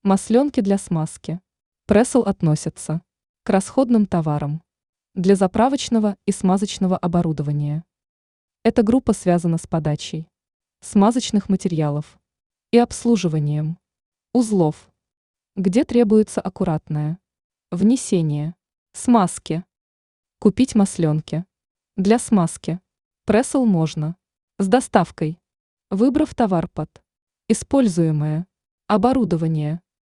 Масленки для смазки. Прессел относится к расходным товарам для заправочного и смазочного оборудования. Эта группа связана с подачей смазочных материалов и обслуживанием узлов, где требуется аккуратное внесение смазки. Купить масленки для смазки. Прессел можно с доставкой, выбрав товар под используемое оборудование.